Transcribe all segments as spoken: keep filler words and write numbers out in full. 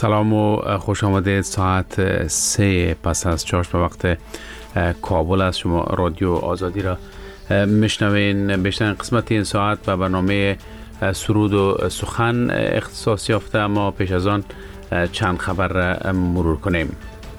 سلام و خوش آمدید. ساعت سه پس از چهار به وقت کابل است. شما رادیو آزادی را میشنوین. بیشترین قسمت این ساعت به برنامه سرود و سخن اختصاص یافته، اما پیش از آن چند خبر را مرور کنیم.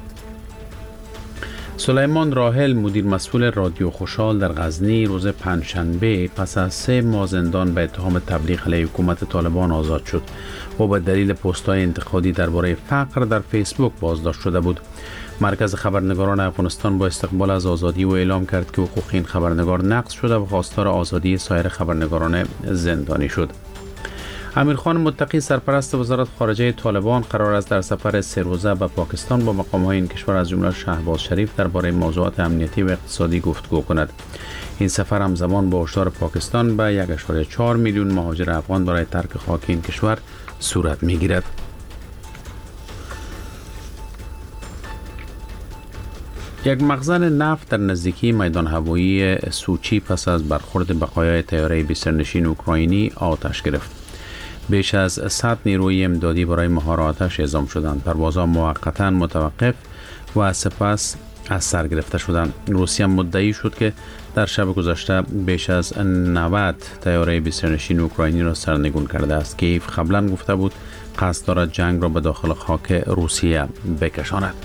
سلیمان راحل، مدیر مسئول رادیو خوشحال در غزنی، روز پنجشنبه پس از سه ماه زندان به اتهام تبلیغ علیه حکومت طالبان آزاد شد. او به دلیل پست‌های انتقادی درباره فقر در فیسبوک بازداشت شده بود. مرکز خبرنگاران افغانستان با استقبال از آزادی او اعلام کرد که حقوق این خبرنگار نقض شده و خواستار آزادی سایر خبرنگاران زندانی شد. امیرخان متقی، سرپرست وزارت خارجه طالبان، قرار است در سفر سه روزه به پاکستان با مقام‌های این کشور از جمله شهباز شریف درباره موضوعات امنیتی و اقتصادی گفتگو کند. این سفر همزمان با هشدار پاکستان به یک و چهار میلیون مهاجر افغان برای ترک خاک این کشور صورت می‌گیرد. یک مخزن نفت در نزدیکی میدان هوایی سوچی پس از برخورد بقایای طیاره بی‌سرنشین اوکراینی آتش گرفت. بیش از صد نیروی امدادی برای مهار آتش اعزام شدند. پروازها موقتا متوقف و سپس از سر گرفته شدند. روسیه مدعی شد که در شب گذشته بیش از نود طیاره بی‌سرنشین اوکراینی را سرنگون کرده است. کیف قبلا گفته بود قصد دارد جنگ را به داخل خاک روسیه بکشاند.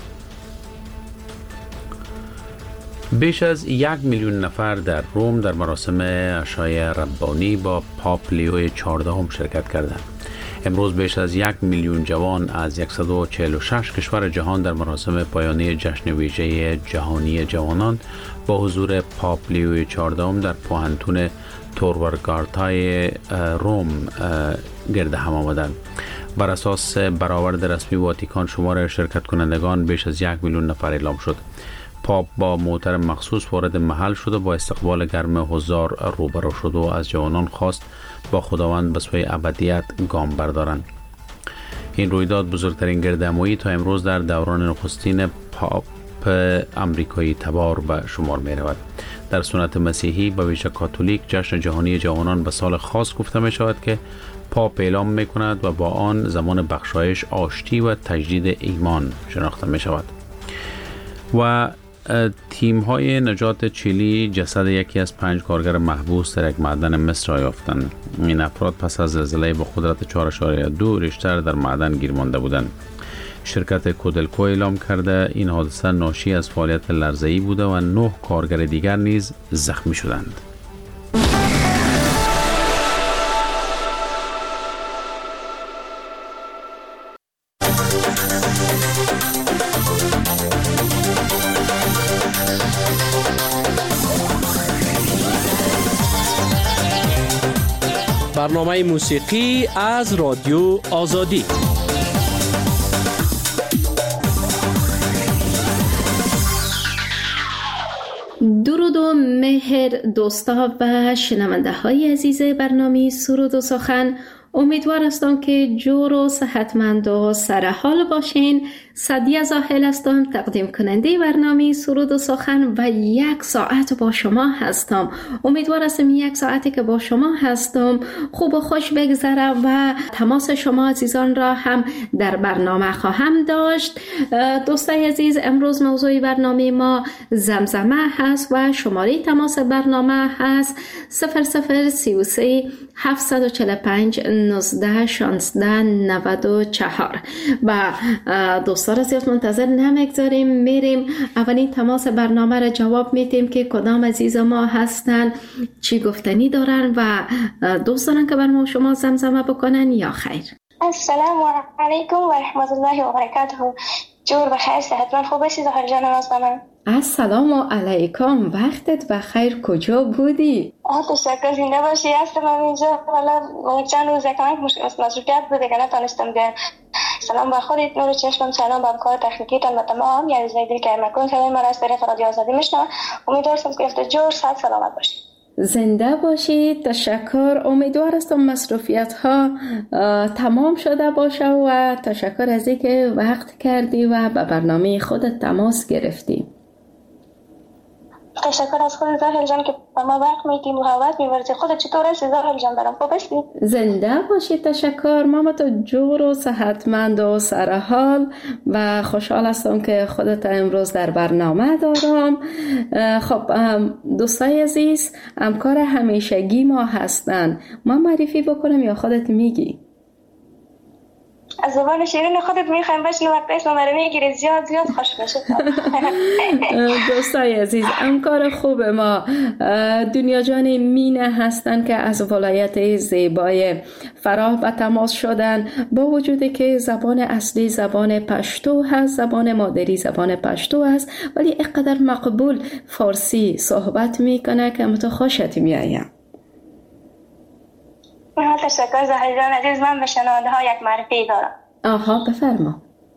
بیش از یک میلیون نفر در روم در مراسم عشای ربانی با پاپ لیو چهاردهم شرکت کردند. امروز بیش از یک میلیون جوان از صد و چهل و شش کشور جهان در مراسم پایانی جشن ویژه جهانی جوانان با حضور پاپ لیو چهاردهم در پوهنتون تورورگارتای روم گرد هم آمدند. بر اساس برآورد رسمی واتیکان شمار شرکت کنندگان بیش از یک میلیون نفر اعلام شد. پاپ با موتر مخصوص وارد محل شد و با استقبال گرم حضار روبرو شد و از جوانان خواست با خداوند به سوی ابدیت گام بردارند. این رویداد بزرگترین گردهمایی تا امروز در دوران نخستین پاپ امریکایی تبار به شمار می رود. در سنت مسیحی به ویژه کاتولیک جشن جهانی جوانان به سال خاص گفته می شود که پاپ اعلام می کند و با آن زمان بخشایش، آشتی و تجدید ایمان شناخته می شود. و تیم های نجات چیلی جسد یکی از پنج کارگر محبوس در یک معدن مصر را یافتند. این افراد پس از زلزله با قدرت چهار و دو ریشتر در معدن گیر مانده بودند. شرکت کودلکو اعلام کرده این حادثه ناشی از فعالیت لرزه‌ای بوده و نه کارگر دیگر نیز زخمی شدند. برنامه موسیقی از رادیو آزادی. درود و مهر دوستا و شنونده های عزیز برنامه سرود و سخن. امیدوار هستم که جور و صحتمند و سرحال باشین. سعدیه زاهل هستم، تقدیم کننده برنامه سرود و سخن و یک ساعت با شما هستم. امیدوار هستم یک ساعتی که با شما هستم خوب و خوش بگذره و تماس شما عزیزان را هم در برنامه خواهم داشت. دوستای عزیز، امروز موضوع برنامه ما زمزمه هست و شماره تماس برنامه هست صفر صفر سی و سه هفتصد و چهل و پنج نوزده شانزده نود و چهار. و دوستان را زیاد منتظر نمیگذاریم، میریم اولین تماس برنامه را جواب میدیم که کدام عزیز ما هستن، چی گفتنی دارن و دوست دارن که بر ما شما زمزمه بکنن یا خیر. السلام علیکم و رحمت الله و برکاته. جور بخیر، صحتمند خوب هستی زهر جان نازنین؟ السلام علیکم، وقتت بخیر، کجا بودی؟ آه تشکر، زنده باشی. هستم اینجا، والا چند روز کمک مصروفیت بوده که نتونستم بیام. سلام به خودت، نور چشمم، سلام به همکار تکنیکیتان و تمام یعنی زیدی که مکن صدای من از طریق رادیو آزادی میشنوم. امیدوارم که هفته جور صحت سلامت باشید. زنده باشید، تشکر. امیدوار هستم مصروفیت ها تمام شده باشه و تشکر از اینکه وقت کردی و به برنامه خودت تماس گرفتی. تشکر از خود زاهل جان که با ما وقت میدی، محبت می‌ورزی. خودت چطور هستی زاهل جان؟ برام خوب هستی؟ زنده باشید. تشکر. ماما تو جور و صحتمند و سرحال و خوشحال هستم که خودت امروز در برنامه دارم. خب دوستای عزیز، همکار همیشگی ما هستن. ما معرفی بکنم یا خودت میگی؟ از زبان شیرین خودت میخوایم بشنو، وقت اسم رو میگیری زیاد زیاد خوش میشه. دوستای عزیز، همکار خوب ما دنیا جان مینه هستن که از ولایت زیبای فراه به تماس شدن، با وجودی که زبان اصلی زبان پشتو هست، زبان مادری زبان پشتو هست، ولی اینقدر مقبول فارسی صحبت میکنه که متو خوشت میایم. تشکر زاهل جان عزیز. من به شنونده ها یک معرفی دارم. آها بفرما.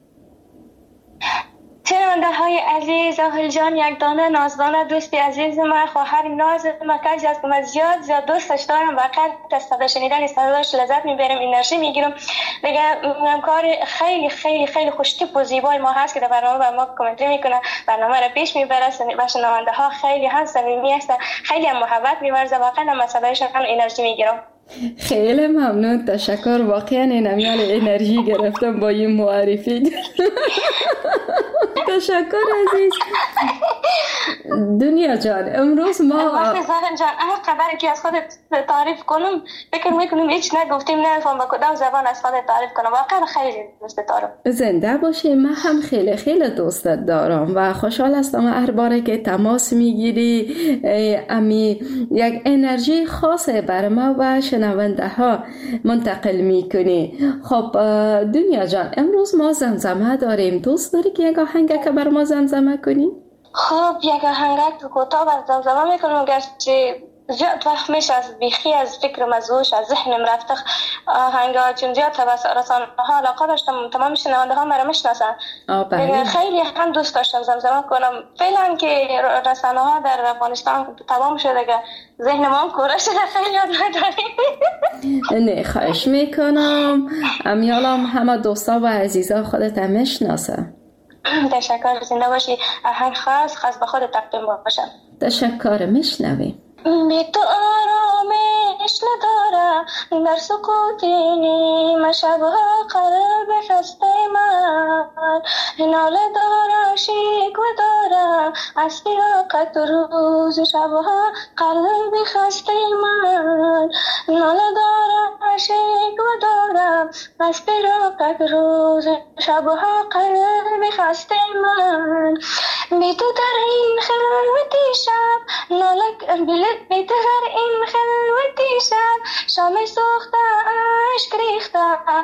شنونده های عزیز، زاهل جان یک دانه نازدانه دوستی عزیز من، خواهر ناز من، کسی است که من زیاد زیاد دوستش دارم و قلب از صدا شنیدن صداش لذت میبرم، انرژی میگیرم. دیگه همکار خیلی خیلی خیلی خوشتیپ و زیبای ما هست که در برنامه بر ما کامنتری میکنه، برنامه را پیش میبره و شنونده ها خیلی هم صمیمی هستن، خیلی هم محبت میورزه. واقعا من صدایشان هم انرژی میگیرم. خیلی ممنون. تشکر. واقعا نمیال انرژی گرفتم با این معرفی. تشکر عزیز. دنیا جان امروز ما وقتی زاهل جان هر قدر که از خودت تعریف کنم فکر میکنم هیچ نگفتیم، نمیفهم با کدام زبان از خودت تعریف کنم. واقعا خیلی دوست دارم. زنده باشی. من هم خیلی خیلی دوستت دارم و خوشحال هستم هر باره که تماس میگیری امی یک انرژی خاصه بر ما و شنونده ها منتقل میکنی. خب دنیا جان امروز ما زمزمه داریم. دوست داری که یک آهنگ که بر ما زمزمه کنی؟ خب یک آهنگ کوتاه بر زمزمه میکنم، گرچه زیاد وقت میشه از بیخی از فکرم از هوش از ذهنم رفته آهنگا، چون زیاد توسط رسانه ها علاقه داشتم، تمام شنونده ها مرا میشناسن. خیلی هم دوست داشتم زمزمه کنم. فعلا که رسانه ها در افغانستان تمام شده که ذهن ما هم کوره شده، خیلی یاد نداریم. نه خواهش میکنم. امیالم همه دوستا و عزیزا خودت هم میشناسن. تشکر. زنده باشی. آهنگ خاص خاص به خود تقدیم باشم. تشکر. میشنویم. بی تو آرامش نداره در سکوت نیمه شبها، قلب خسته من ناله داره، شکوه داره از فراقت روز شبها، قلب خسته من ناله داره، شکوه داره از فراقت روز شبها، قلب خسته من. بی تو در این خلوتی شب ناله بی تو در این خلوتی شب، شام سوخته عشق ریخته،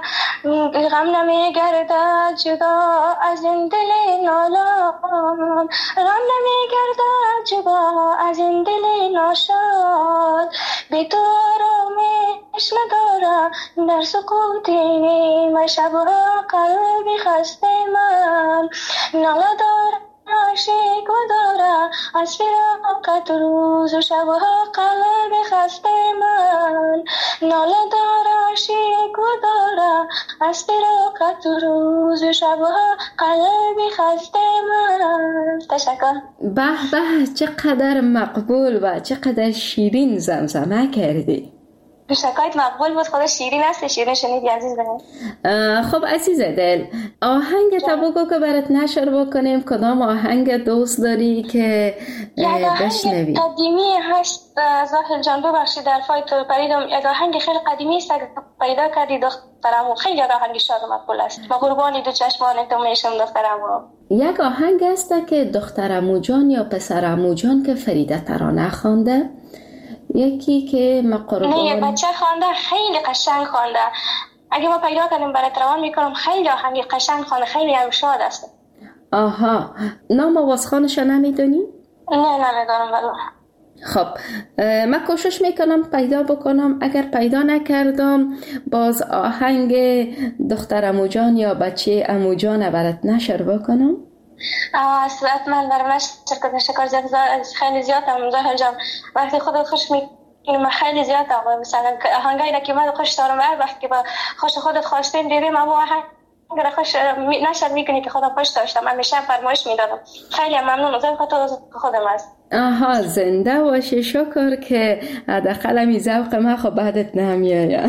غم نمیگرده جدا از این دل نالان، غم نمیگرده جدا از این دل ناشاد. بی تو آرامش نداره در سکوت نیمه شبها، قلبی خسته من ناله داره، عاشق و داره از فراقت روز و شبها، قلب خسته من ناله داره، عاشق و داره از فراقت روز و شبها، قلب خسته من. تشکر. به به چقدر مقبول و چقدر شیرین زمزمه کردی. شکایت مقبول بود. خدا شیرین است. شیرین شنیدی عزیز دلم. خب عزیز دل، آهنگ تا بگو که برات نشر بکنیم. کدام آهنگ دوست داری که بشنوی؟ یک قدیمی هست زاهل جان، ببخشید در فای تو پریدم. یک آهنگ خیلی قدیمی است که پیدا کردی دخترمو، خیلی آهنگ شاد و مقبول است. ما قربانی دو چشمان تو میشم دخترمو. یک آهنگ است که دخترمو جان یا پسرمو جان که فریده ترانه خوانده، یکی که ما قربان نه یه بچه خوانده، خیلی قشنگ خوانده. اگه ما پیدا کنیم برات روان میکنم. خیلی آهنگ قشنگ خوانده، خیلی هم شاد است. آها، نام آوازخوانش نمیدونی؟ نه نمیدونم والله. خب من کوشش میکنم پیدا بکنم. اگر پیدا نکردم باز آهنگ دختر عمو جان یا بچه عمو جان برات نشر بکنم. اصلاً من برمش شکر زیاد خیلی زیاد هم زاهل جان وقتی خودت خوش میکنم خیلی زیاد هم مثلا آهنگایی که من خوش دارم هر وقت که با خوش خودت خواستین دیدیم اما آهنگ اگر خوش نشد میکنی که خودم خوش داشتم، من میشه فرمایش میدادم. خیلی ممنون از خاطر خودم است. آها زنده باشی، شکر که حداقل این ذوق ما خب بعدت نمیاد.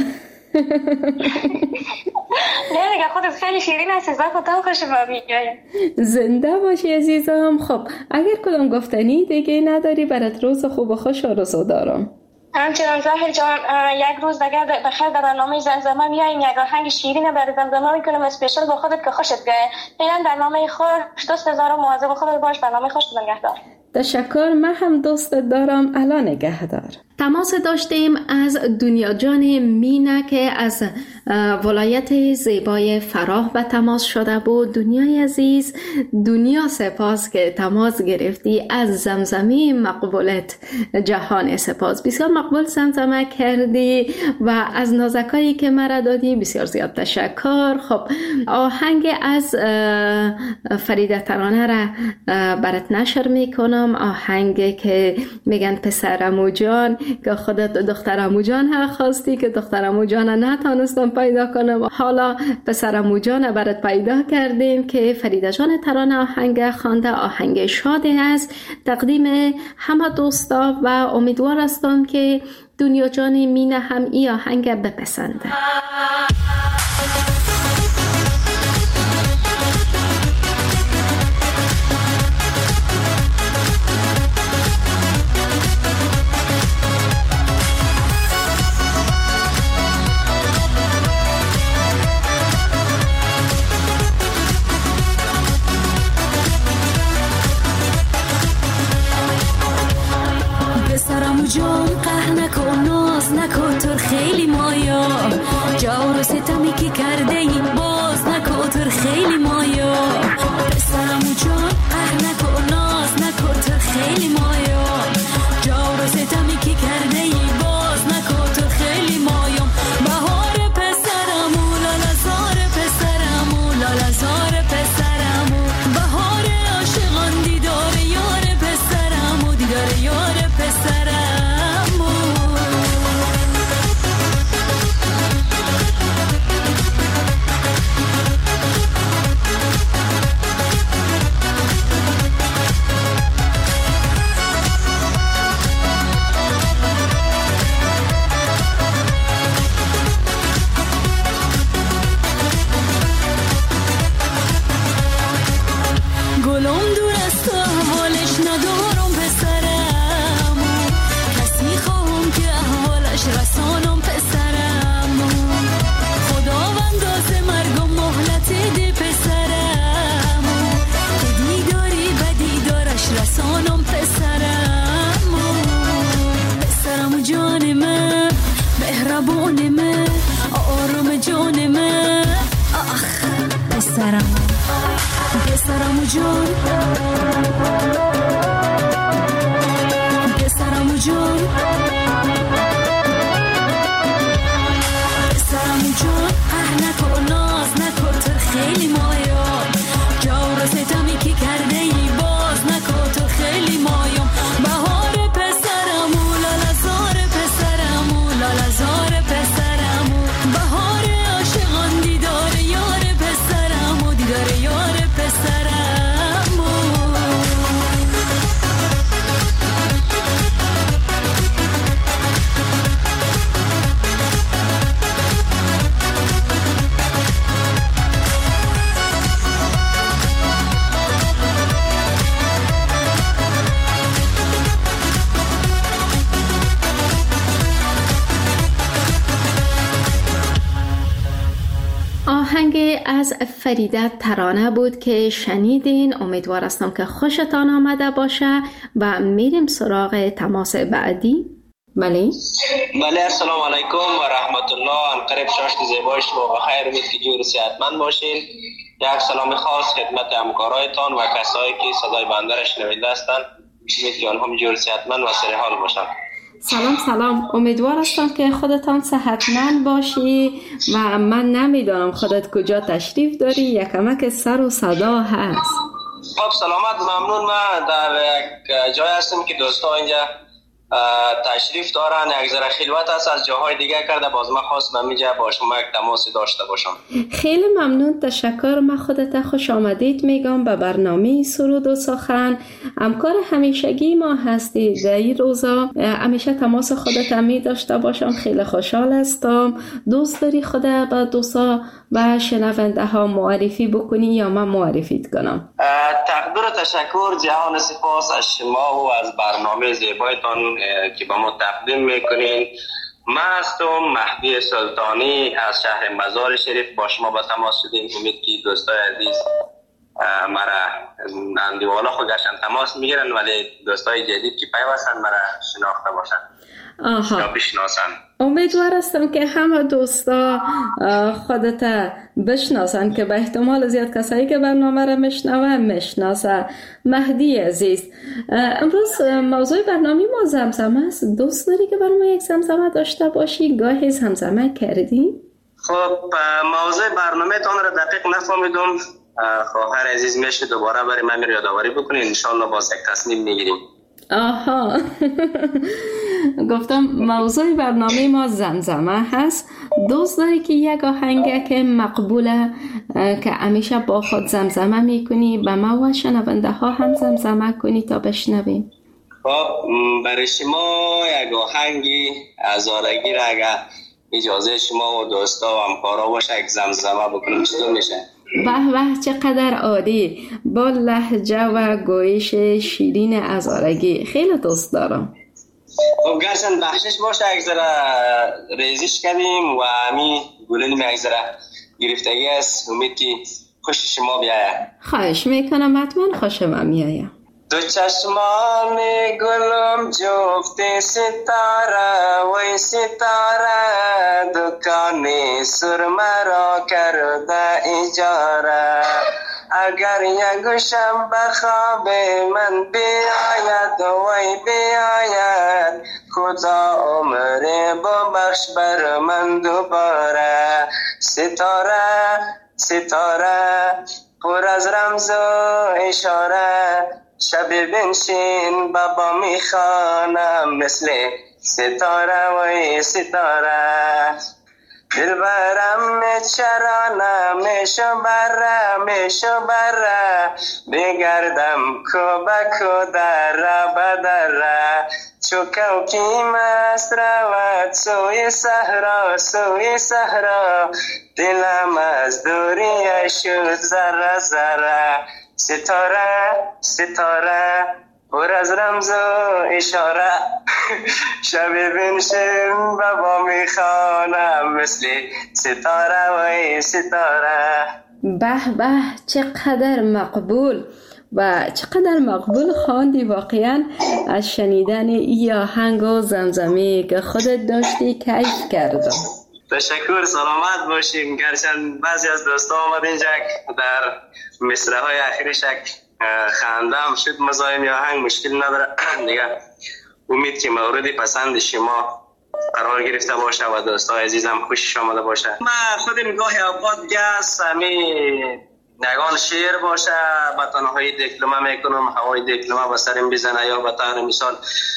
نه دیگه خودت خیلی شیرین هستی، ذوقت خوش میاد. زنده باشی عزیزم. خب اگر کدام گفتنی دیگه نداری برات روز خوب و خوش آرزو دارم. همچنان ظاهر جان، یک روز دیگر بخیر در برنامه زمزمه میاییم، یک آهنگ شیرین برای زمزمه میکنم اسپیشال با خودت که خوشت بیاد. فعلا برنامه خوش، دوست دارم، مواظب خودت باش. برنامه خوش نگهدار. تشکر، من هم دوستت دارم. الان نگهدار. تماس داشتیم از دنیا جان مینا که از ولایت زیبای فراه به تماس شده بود. دنیای عزیز، دنیا سپاس که تماس گرفتی. از زمزمه مقبولت جهان سپاس. بسیار مقبول زمزمه کردی و از نازکایی که مرا دادی بسیار زیاد تشکر. خب آهنگ از فریده ترانه را برات نشر میکنم، آهنگ که میگن پسرمو جان، که خودت دخترمو جان ها خواستی که دخترمو جان نتونستم پیدا کنم. حالا پسرمو جان برات پیدا کردیم که فریده جان ترانه آهنگ خوانده. آهنگ شادی است، تقدیم همه دوستا و امیدوار هستم که دنیا جان مینا هم این آهنگ بپسنده. جان قهر نکن، ناز نکن، تو خیلی مایا جور و ستمی که کرده ای باز نکن، تو خیلی مایا پسرمو جان قهر نکن، ناز نکن، تو خیلی مایا جور و ستمی که کرده ای باز نکن، تو خیلی مایا بهار پسرمو لالزار پسرمو لالزار پسرمو بهار عاشقان دیدار یار پسرمو دیدار یار پسرمو گلم دور از تو احوالش ندارم پسرمو، کس میخوام که احوالش رسانم پسرمو، خداوند از مرگم مهلت ده پسرمو، که دیداری به دیدارش رسانم پسرمو، پسرمو جان من مهربان من آرام جان من آخ پسرمو پسرمو جان پسرمو جان پسرمو جان قهر نکن، ناز نکن، تو خیلی مایا جور و ستمی که کرده ای باز نکن، تو خیلی مایا بهار پسرمو لالزار پسرمو لالزار پسرمو بهار عاشقان دیدار یار پسرمو دیدار یار پسرمو آهنگ از فریده ترانه بود که شنیدین. امیدوار هستم که خوشتان آمده باشه و میریم سراغ تماس بعدی. بله بله السلام علیکم و رحمت الله. انقریب شاشت زیبای شما و خیر، امید که جور صحتمند باشین. یک سلام خاص خدمت همکارایتان و کسایی که صدای بنده را شنونده هستند. امید که آنها جور صحتمند و سرحال باشند. سلام سلام، امیدوار هستم که خودتان صحتمند باشی و من نمیدونم خودت کجا تشریف داری، یکمک سر و صدا هست. خب سلامت، ممنون. من در یک جای هستم که دوستا اینجا تشریف دارن، یک ذره خلوت است از جاهای دیگه کرده، باز من خواست به میجا با شما یک تماسی داشته باشم. خیلی ممنون، تشکر. من خودت خوش آمدید میگم به برنامه سرود و سخن. همکار همیشگی ما هستی در این روزا، همیشه تماس خودت می داشته باشم. خیلی خوشحال هستم. دوست داری خودت به دوستا و شنونده ها معرفی بکنی یا من معرفیت کنم؟ تقدیر و تشکر، جهان سپاس از شما و از برنامه زیبایتان که با ما تقدیم میکنین. من هستم مهدی سلطانی از شهر مزار شریف، با شما با تماس شدیم. امید که دوستای عزیز مرا اندیوالا خود گشتن تماس میگیرن، ولی دوستای جدید که پیوستن مرا شناخته باشن. آها، بشناسن. امیدوار هستم که همه دوستا خودت بشناسن، که به احتمال زیاد کسایی که برنامه را میشنون میشناسن. مهدی عزیز، امروز موضوع برنامه ما زمزمه است. دوست داری که برای ما یک زمزمه داشته باشی؟ گاهی زمزمه کردی؟ خب موضوع برنامه تان را دقیق نفهمیدم. خواهر عزیز میشه دوباره برای من یادآوری بکنین، انشالله باز یک تصمیم میگیریم. آها گفتم موضوع برنامه ما زمزمه هست. دوست داری که یک آهنگ که مقبوله که همیشه با خود زمزمه میکنی به ما و شنونده ها هم زمزمه کنی تا بشنویم؟ خب برای شما یک آهنگی هزارگی را اگر اجازه شما و دوستا و همکارا باشه یک زمزمه بکنیم چطور میشه؟ به به، چقدر عالی، با لهجه و گویش شیرین هزارگی. خیلی دوست دارم. خب گرچند بخشش باشه یک ذره ریزش کردیم و همین گلیم یک ذره گرفتگی است. امید که خوش شما بیاید. خواهش میکنم، حتما خوشم میاید. دو چشمان گلم جفت ستاره وی ستاره، دکان سرمه را کرده اجاره. اگر یک گوشم به خواب من بیاید وی بیاید، خدا عمر ببخش بر من دوباره. ستاره ستاره پر از رمز و اشاره، شب بنشین بابا میخوانم مثل ستاره وی ستاره. دل برم چرانه میشو بره میشو بره، بگردم کو به کو دره بدره. چو کوکی مست رود سوی صحرا سوی صحرا، دلم از دوری شد ذره ذره. ستاره ستاره پر از رمز و اشاره، شب بنشین بابا میخوانم مثل ستاره و ستاره. به به، چقدر مقبول و چقدر مقبول خواندی. واقعا از شنیدن این آهنگ و زمزمه که خودت داشتی کیف کردم. تشکر، سلامت باشیم. گرچند بعضی از دوستا آمد اینجا در مصرع های اخیرش خندم شد، مزاحم آهنگ مشکل نداره دیگه. امید که مورد پسند شما قرار گرفته باشه و دوستای عزیزم خوشش آمده باشه. من خودم گاهی اوقات گس همین نگان شعر باشه به تنهایی دیکلمه میکنم، هوای دیکلمه به سرم بزنه، یا به طور مثال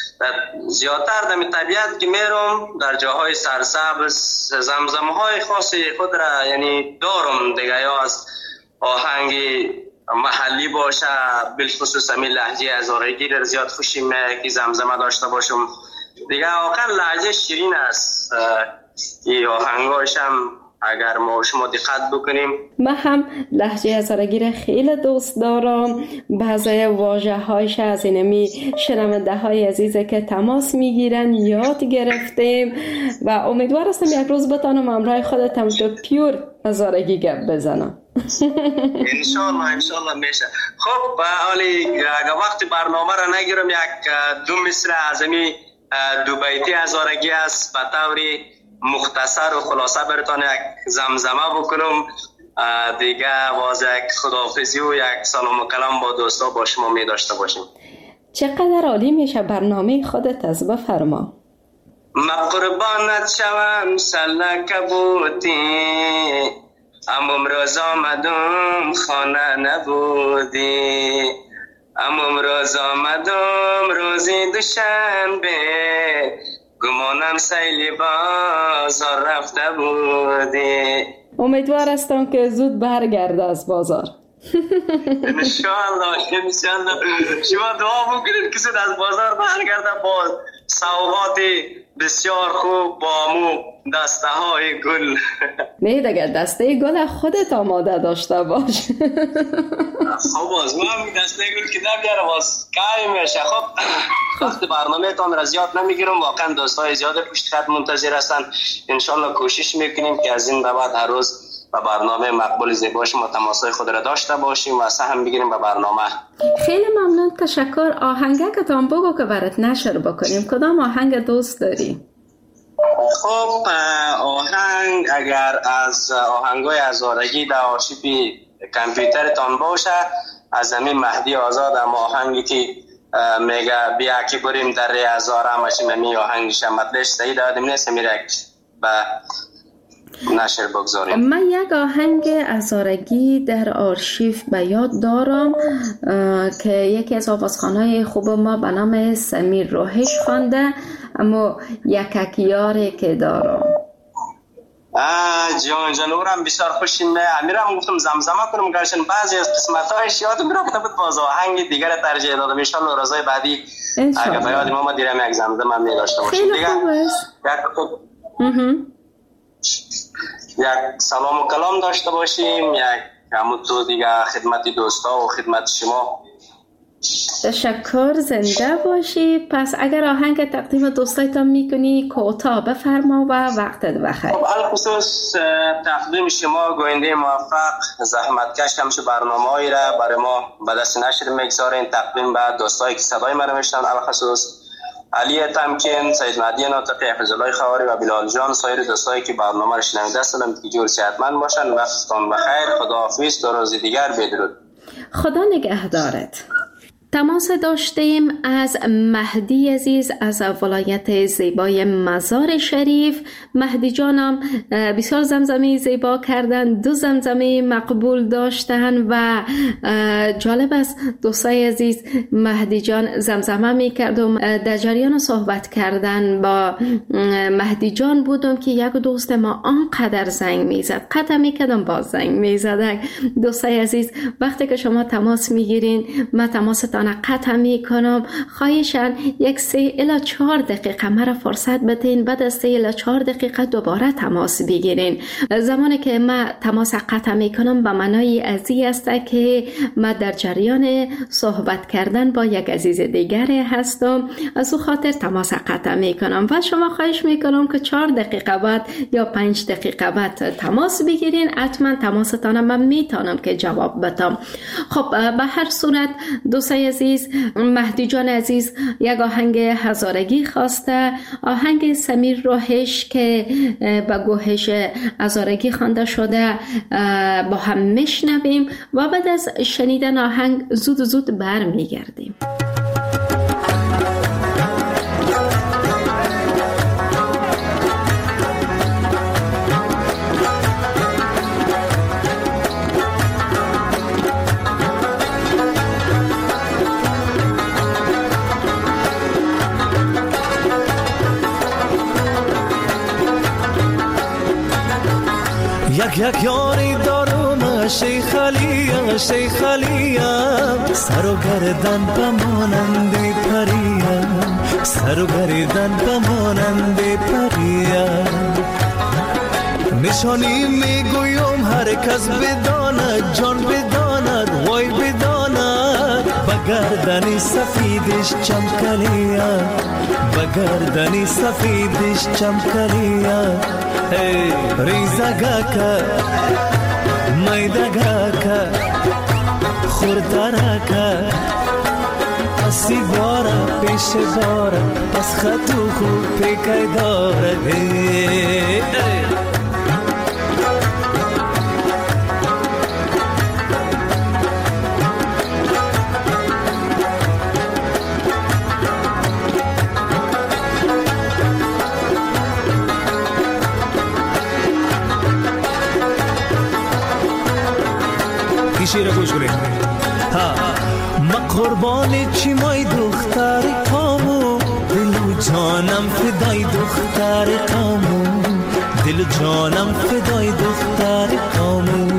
زیادتر در طبیعت که میرم در جاهای سرسبز زمزمه های خاصی خود را یعنی دارم دیگه، یا از آهنگ محلی باشه، بالخصوص همین لهجه هزارگی را زیاد خوشیم که زمزمه داشته باشم دیگه. واقعا لهجه شیرین است این آهنگاش هم اگر ما شما دقت بکنیم. من هم لهجه هزارگی را خیلی دوست دارم. بعضی واژه هایش از اینمی شنونده های عزیزه که تماس میگیرن یاد گرفتیم و امیدوار هستم یک روز بتانم همراه خودتم تو پیور هزارگی گپ بزنم. انشالله انشالله میشه. خب حالی اگر وقت برنامه را نگیرم یک دو مصرع از این دو بیتی هزارگی است به طوری مختصر و خلاصه براتون یک زمزمه بکنم دیگه، باز یک خداحافظی و یک سلام و کلام با دوستا با شما می داشته باشیم. چقدر عالی میشه. برنامه خودت از بفرما. ما قربانت شوم سلک بودی، اما امروز آمدم خانه نبودی. اما امروز آمدم روزی دوشنبه، گمانم سیلی بازار رفته بودی. امیدوار هستم که زود برگرده از بازار. انشاءالله انشاءالله. شما دعا بکنید که زود از بازار برگرده با سوغات بسیار خوب، با مو دسته های گل. نه دیگه دسته گل خودت آماده داشته باش. خب باز ما دسته گل که نمیاره باز کاری میشه. خب وقت برنامه تان را زیاد نمیگیرم، واقعا دوستای زیاد پشت خط منتظر هستن. انشالله کوشش میکنیم که از این به بعد هر روز با برنامه مقبول زیباش ما تماسای خود را داشته باشیم و سهم بگیریم به برنامه. خیلی ممنون، تشکر. آهنگکتان بگو که برات نشر بکنیم. کدام آهنگ دوست داری؟ خب آهنگ اگر از آهنگای هزارگی در آرشیو کامپیوترتان باشه، از همین مهدی آزاد هم آهنگی که میگه بیا که بریم در ری هزار همشیم همی آهنگش مطلش صحیح دادیم نیست میره به نشر بگذاریم. من یک آهنگ هزارگی در آرشیو به یاد دارم که یکی از آوازخوانای خوب ما به نام سمیر روحش خوانده، اما یک یاری که دارم. آه جان جانورم بسیار خوشیم. امیرم گفتم زمزمه کنم گرشن بعضی از قسمت‌هایش یادم میرفته بود، باز آهنگ دیگر ترجیح دادم. ان شاء الله روزهای بعدی اگه به یاد ما دیرم یک زمزمه می داشته باشیم. خیلی خوب است. یک سلام و کلام داشته باشیم، یک همون تو دیگه خدمت دوستا و خدمت شما. تشکر، زنده باشی. پس اگر آهنگ تقدیم دوستایتان میکنی کوتاه بفرما و وقتت بخیر. خب الخصوص تقدیم شما گوینده موفق، زحمتکش همیشه برنامه‌ای را برای ما به دست نشر میگذارین. تقدیم به دوستایی که صدای ما رو میشنون، الخصوص علی تمکین، سید مهدی ناطقی، حفظ الله خواری و بلال جان، سایر دوستایی که برنامه رو شنونده هستند که جور صحتمند باشن. وقتتون بخیر. خداحافظ. تا روز دیگر بدرود. خدا نگهدارت. تماس داشتیم از مهدی عزیز از ولایت زیبای مزار شریف. مهدی جانم بسیار زمزمه زیبا کردن، دو زمزمه مقبول داشتن و جالب است دوستای عزیز، مهدی جان زمزمه می کردم. در جریان صحبت کردن با مهدی جان بودم که یک دوست ما آنقدر زنگ می زد، قطع می کردم باز زنگ می زد. دوستای عزیز وقتی که شما تماس می گیرین من تماستان قطع می کنم. خواهشان یک سه الی چهار دقیقه مرا فرصت بدین، بعد از سه الی چهار دقیقه دوباره تماس بگیرین. زمانی که من تماس قطع می کنم به معنای ازی است که من در جریان صحبت کردن با یک عزیز دیگر هستم، از او خاطر تماس قطع می کنم و شما خواهش می کنم که چهار دقیقه بعد یا پنج دقیقه بعد تماس بگیرین. حتما تماستان من میتونم که جواب بدم. خب به هر صورت دوستای عزیز، مهدی جان عزیز یک آهنگ هزارگی خواسته، آهنگ سمیر روحش که با گوهش هزارگی خوانده شده با هم میشنویم و بعد از شنیدن آهنگ زود زود برمیگردیم. یک یک یاری دارم شیخ علیم، شیخ علیم، سر و گردن بمانند پریم، سر و گردن بمانند پریم. نشانی میگویم هر کس بداند، جان بداند، وای بداند، بگردنی سفیدش چمکلیم، بگردنی سفیدش چمکلیم. ریزگاکا میدگاکا خوردارکا اسی بارا پیش بارا پس خطو خوب پیکای داره. شیر گوش کنید. ها قربان چی مای دختر کامو، دل و جانم فدای دختر کامو، دل و جانم فدای دختر کامو.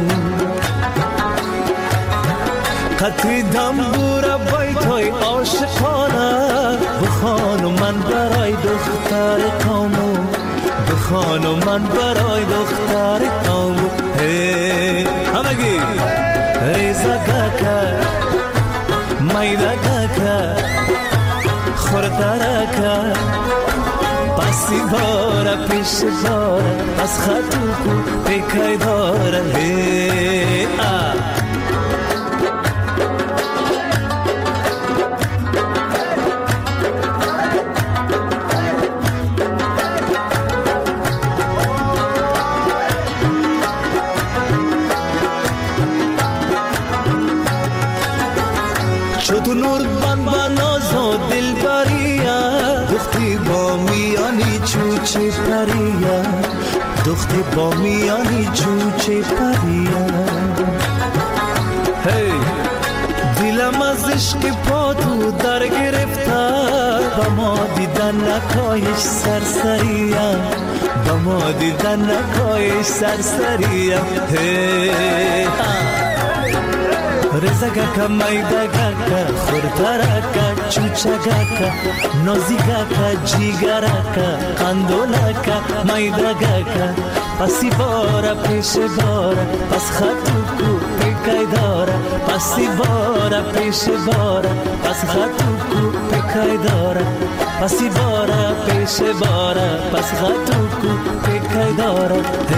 قطری دنبور بیتای عاشقانه، بخوانو من برای دختر کامو، بخوانو من برای دختر کامو. هی همگی ریزا گاکا مایدا گاکا خوردارکا پاسی بارا پیش بارا از خطو کو پیکای دارا. هی آ تو نور بان باناز و دل بریا، دختی با میانی چوچه پریا، دختی با میانی چوچه پریا. هی دلم از عشق پا تو در گرفته، با ما دیدن نکایش سرسریا، با ما دیدن نکایش سرسریا. هی رزا گاکا مایدا گاکا خوردارکا چوچا گاکا نازی گاکا جیگراکا قندولاکا مایدا گاکا پاسی بارا پیش بارا پس خطو کو پیکای دارا، پاسی بارا پیش بارا پس خطو کو پیکای دارا، پاسی بارا پیش بارا پس خطو کو پیکای دارا.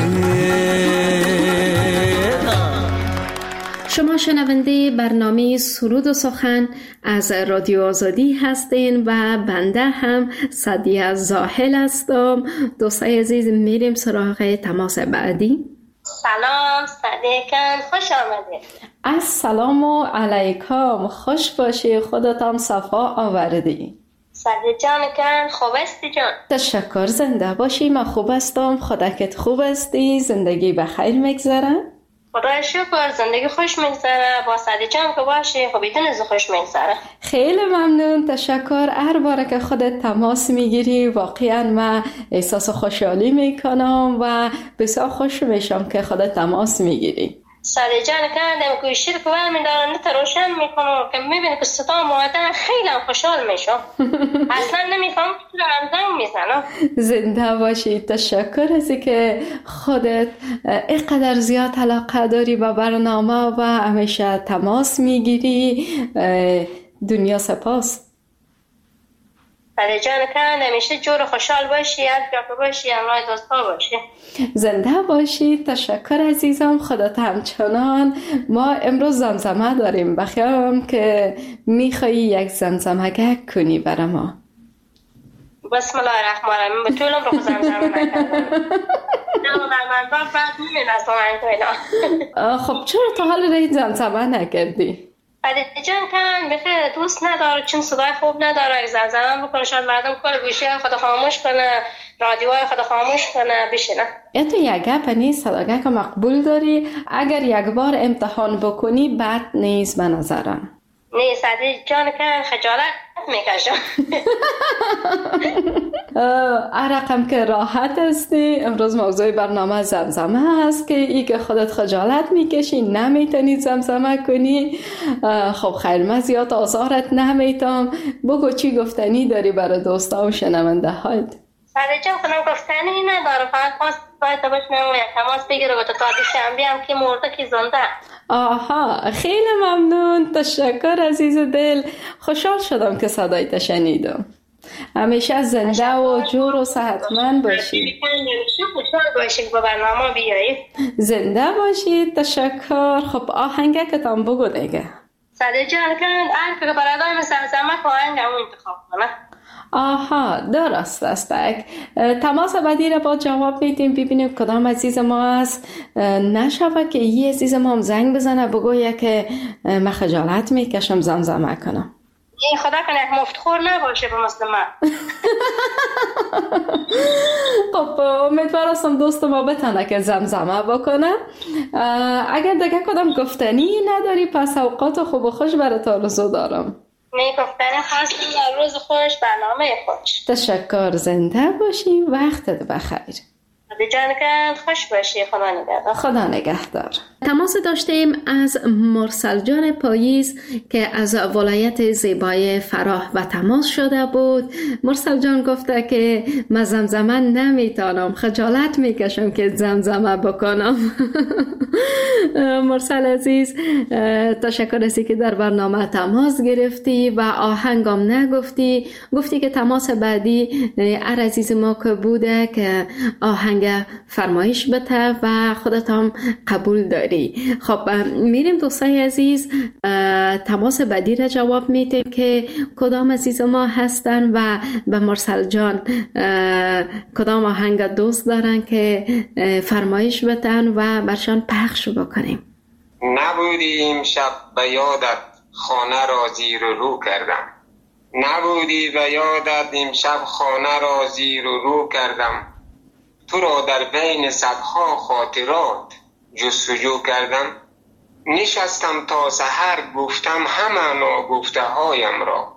شما شنونده برنامه سرود و سخن از رادیو آزادی هستین و بنده هم سعدیه زاهل هستم. دوستای عزیز میریم سراغ تماس بعدی. سلام صدیقان، خوش آمدید. السلام علیکم، خوش باشی، خودتان صفا آوردی. سعدیه جان کن، خوب هستی جان؟ تشکر، زنده باشی، من خوب هستم. خودت خوب هستی؟ زندگی بخیر میگذره؟ خدا شکر، زندگی خوش میگذره. با سعدیه جان که باشی خب بدون از خوش میگذره. خیلی ممنون، تشکر. هر باره که خودت تماس میگیری واقعا من احساس خوشحالی میکنم و بسیار خوش میشم که خودت تماس میگیری. سعدیه جان کندم که شیر که ور میدارن نت روشن میکنم که میبینی که صدا مادر خیلی خوشحال میشم. اصلا نمیفهم که رمزنگ میزنم. زنده باشی، تشکر از که خودت اینقدر زیاد علاقه داری به برنامه و همیشه تماس میگیری. دنیا سپاس. سعدیه جان کن همیشه جور خوشحال باشی، از جا باشی، همراه دوستا باشی. زنده باشی، تشکر عزیزم. خودت همچنان. ما امروز زمزمه داریم، بخیرم که میخوایی یک زمزمه کنی برای ما. بسم الله الرحمن الرحیم. به طولم رو زمزمه نکردم. نه من با بعد میبین از آن خب چرا تا حال رای زمزمه نکردی؟ سعدیه جان کن بخیر دوست نداره، چون صدای خوب نداره. زمزمه بکنه شاید مردم کل گوشی خود خاموش کنه، رادیوهای خود خاموش کنه بشینه. یا تو یک گپ نیست، صداگه که مقبول داری. اگر یک بار امتحان بکنی بد نیست به نظرم. نه سعدیه جان کن خجالت میکشم. رقم که راحت هستی. امروز موضوع برنامه زمزمه هست که ای که خودت خجالت میکشی نمیتونی زمزمه کنی. خب خیر، من زیاد آزارت نمیتم. بگو چی گفتنی داری برای دوستا و شنونده هایت. سعدیه جان کنم گفتنی نداره، فقط خواست باید باشم یک تماس بگیره و تا دوشنبه هم که مرده که زنده. آها، خیلی ممنون، تشکر عزیز دل. خوشحال شدم که صدایت شنیدم. همیشه زنده و جور و صحتمند باشی. خوشحال باشی با برنامه بیایی. زنده باشی، تشکر. خب آهنگه که تام بگو دیگه. سعدیه جان کن هر که برادای مثل زمزمه که آهنگ همون انتخاب کنه. آها، درست است. تماس بعدی را با جواب میدیم، ببینیم کدام عزیز ما است. نشود که یه عزیز ما هم زنگ بزنه بگویه که من خجالت میکشم زمزمه کنم. این خدا کنه یک مفتخور نباشه به مثل من. خب امیدوار هستم دوست ما بتونه که زمزمه بکنه. اگر دیگه کدام گفتنی نداری پس اوقات خوب و خوش برات آرزو دارم. می گفتن خواستم در روز خوش، برنامه خوش. تشکر، زنده باشی، وقتت بخیر. جان که خوش باشی. خدا نگهدار. خدا نگهدار. تماس داشتیم از مرسل جان پاییز که از ولایت زیبای فراه و تماس شده بود. مرسل جان گفته که من زمزمه نمیتونم، خجالت میکشم که زمزمه بکنم. مرسل عزیز تشکر هستی که در برنامه تماس گرفتی و آهنگم نگفتی. گفتی که تماس بعدی ار عزیز ما که بوده که آهنگ فرمایش بده و خودت هم قبول داری. خب میریم دوستای عزیز تماس بعدی را جواب میدیم که کدام عزیز ما هستن و به مرسل جان کدام آهنگ دوست دارن که فرمایش بدن و برشان پخش بکنیم. نبودی امشب به یادت خانه را زیر و رو کردم، نبودی به یادت امشب خانه را زیر و رو کردم، تو را در بین صدها خاطرات جستجو کردم، نشستم تا سحر گفتم همه ناگفته هایم را،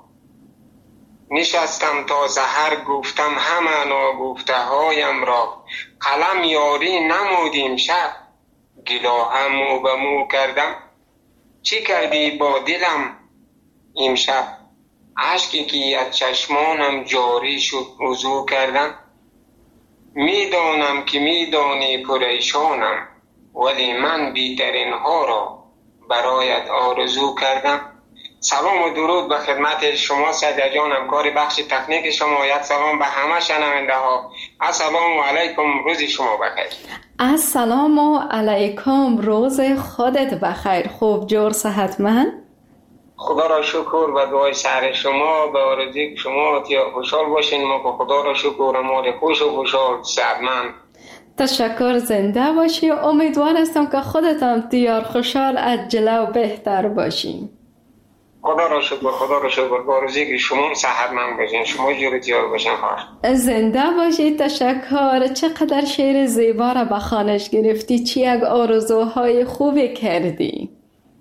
نشستم تا سحر گفتم همه ناگفته هایم را، قلم یاری نمودیم شب گلاهم مو به مو کردم، چی کردی با دلم امشب اشکی که از چشمانم جاری شد وضو کردم، میدانم که میدانی پریشانم ولی من بیترین ها را برایت آرزو کردم. سلام و درود به خدمت شما سعید جان، همکار بخش تکنیک شما. یک سلام به همه شنونده ها. السلام علیکم، روز شما بخیر. السلام علیکم، روز خودت بخیر. خوب جور صحتمند؟ خدا را شکر و دعای سر شما به آرزوی شما تا خوشحال باشین. ما که خدا را شکر ما خوش و خوشحال صحتمند. تشکر، زنده باشی. امیدوار هستم که خودت هم دیار خوشحال از جلو بهتر باشی. خدا را شکر، خدا را شکر به آرزوی که شما صحتمند باشین، شما جور دیار باشین. خواهر زنده باشی. تشکر. چقدر شعر زیبا را به خوانش گرفتی، چی یک آرزوهای خوبی کردی.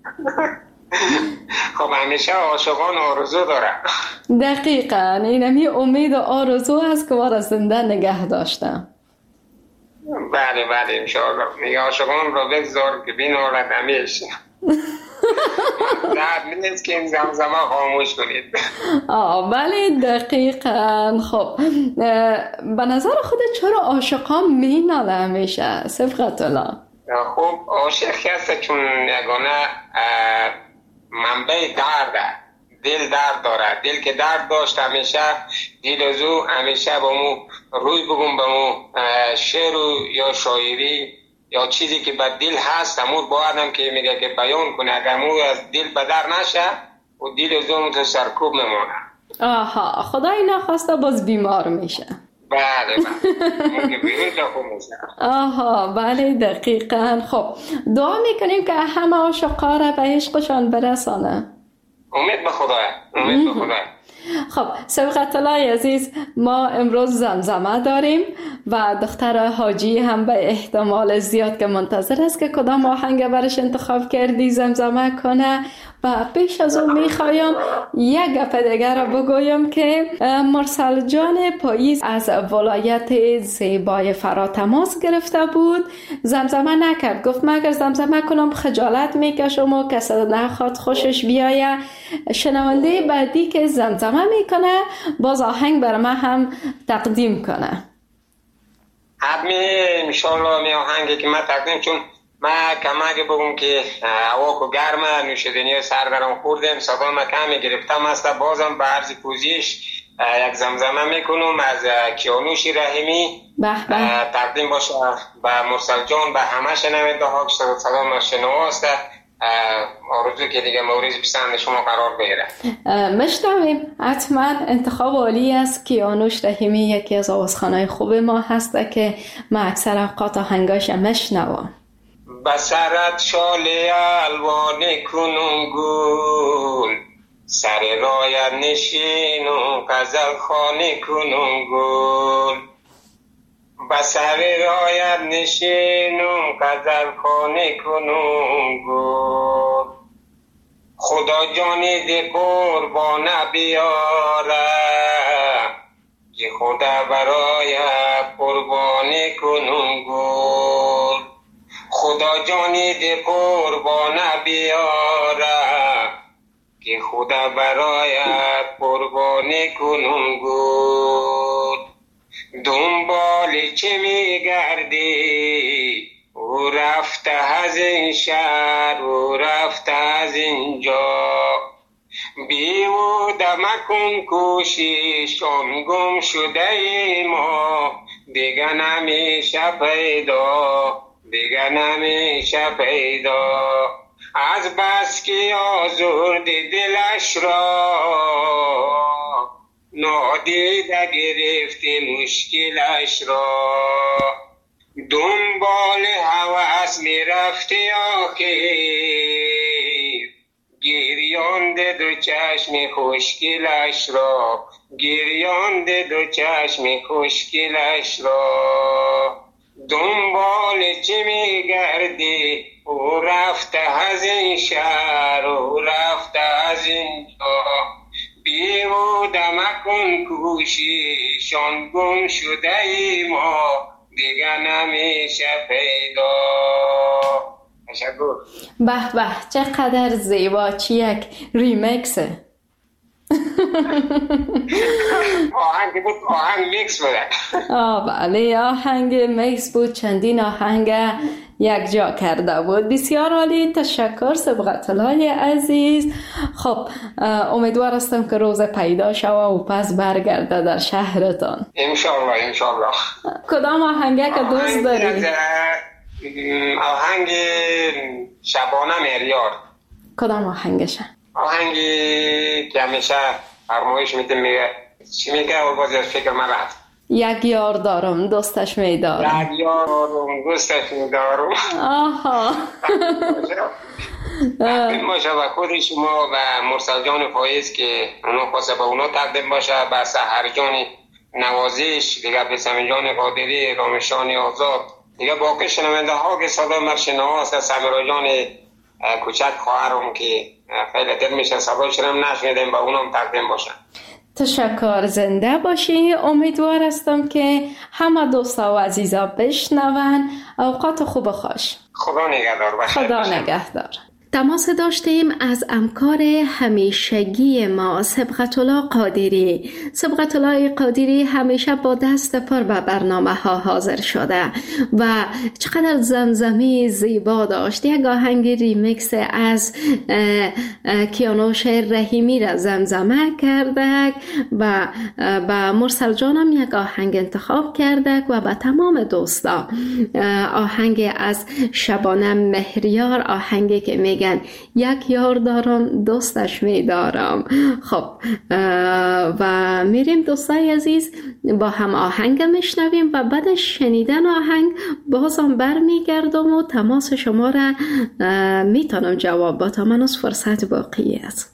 خب همیشه عاشقان آرزو داره. دقیقاً اینمی امید و آرزو هست که ما را زنده نگه داشتم. بله بله انشاءالله. میگه عاشقان را بگذار که بینالد همیشه. درد نیست که این زمزمه خاموش کنید. آه بله دقیقاً. خب به نظر خودت چرا عاشقان میناله همیشه؟ صفقت الله. خب عاشق هست چون یگانه منبع درده، دل درد داره. دل که درد داشت همیشه دل از او همیشه با مو روی بگم با مو شعر یا شاعری یا چیزی که به دل هست همون باید که میگه که بیان کنه. اگر مو از دل بدر نشه و دل از اون تو سرکوب میمونه. آها خدای نخواسته باز بیمار میشه. بله بله. آها بله دقیقاً. خب دعا میکنیم که همه عاشقا را به عشقشان برسانه. امید به خدا، امید به خدا. خب سبقت الله عزیز، ما امروز زمزمه داریم و دختر حاجی هم به احتمال زیاد که منتظر است که کدام آهنگ برش انتخاب کردی زمزمه کنه. و پیش از اون میخوایم یک گپ دیگر را بگویم که مرسل جان پاییز از ولایت زیبای فرا تماس گرفته بود، زمزمه نکرد. گفت من اگر زمزمه کنم خجالت میکشم و کسی نخواد خوشش بیایه. شنونده بعدی که زمزمه میکنه باز آهنگ بر من هم تقدیم کنه. حتمی انشالله می آهنگی که من تقدیم، چون من کمک بگم که هوا که گرمه، نوشیدنی سر درم خوردم، صدا من کمی گرفتم است. بازم به عرض پوزیش یک زمزمه میکنم از کیانوش رحیمی تقدیم باشه به مرسل جان، به همه شنونده ها که صدا شنواست. آرزو که دیگه مورد پسند شما قرار بگیره. مشتمیم حتما انتخاب عالی است. کیانوش رحیمی یکی از آوازخوانای خوب ما هست که ما اکثر اوقات آهنگاش مشنوام. بسرت شاله الوان کنون گل، سر رایت نشینم غزل خانه کنم گل به سر رایت نشینم غزل خانه کنم گل خدا جانی ده قربان بیاره که خدا برای قربانی کنم گل خدا جانی ده قربان بیاره که خدا برای قربانی کنم گل دنبال چه میگردی او رفته از این شهر او رفته از اینجا بیهوده مکن کوشش آن گم شده ای ما دیگه نمیشه پیدا دیگه نمیشه پیدا از بس که آزردی دلش را نادیده گرفتی مشکلش را دنبال هوس میرفتی آخر گریانده دو چشم خوشگلش را گریانده دو چشم خوشگلش را دنبال چی میگردی او رفته از این شهر او رفته از اینجا بیهوده مکن کوشش آن گم شده ای ما دیگه نمیشه پیدا. تشکر. به به چقدر زیبا، چی یک ریمکسه. آهنگ بود، آهنگ میکس بود. آه بله، آهنگ میکس بود، چندین آهنگ یک جا کرده بود. بسیار عالی، تشکر سبقت الله عزیز. خب امیدوار هستم که روز پیدا شوه و پس برگرده در شهرتان. انشالله انشالله. کدام آهنگه که دوست داری؟ آهنگ شبانه مهریار. کدام آهنگشه؟ آهنگی که همیشه فرمایش میده، میگه چی میگه و باز فکر من رفت. یک یار دارم دوستش میدارم. یک یار دارم دوستش میدارم. آها. باشه و خود شما و مرسل جان فایز که اونا خواسته با اونا تقدیم باشه، به سحر جان نوازش دیگه، به سمین جان قادری، رامشان آزاد دیگه، باقی شنونده ها که صدا مرشنه هست، سمیرا جان کوچک خواهرم که خیلی دل میشه صدایش رو نشنیدیم، با اونم تقدیم باشن. تشکر، زنده باشی. امیدوار هستم که همه دوستا و عزیزا بشنون. اوقات خوب خوش. خدا نگهدار باشه. خدا نگهدار. تماس داشتیم از همکار همیشگی ما سبقت الله قادری. سبقت الله قادری همیشه با دست پر به برنامه ها حاضر شده و چقدر زمزمه زیبا داشت. یک آهنگ ریمیکس از کیانوش رحیمی را زمزمه کرده و با مرسل جانم یک آهنگ انتخاب کرده و با تمام دوستا آهنگ از شبانه مهریار، آهنگی که میگن یک یار دارم دوستش میدارم. خب و میریم دوستای عزیز با هم آهنگ میشنویم و بعد شنیدن آهنگ بازم بر میگردم و تماس شما را میتونم جواب با تا من از فرصت باقی است.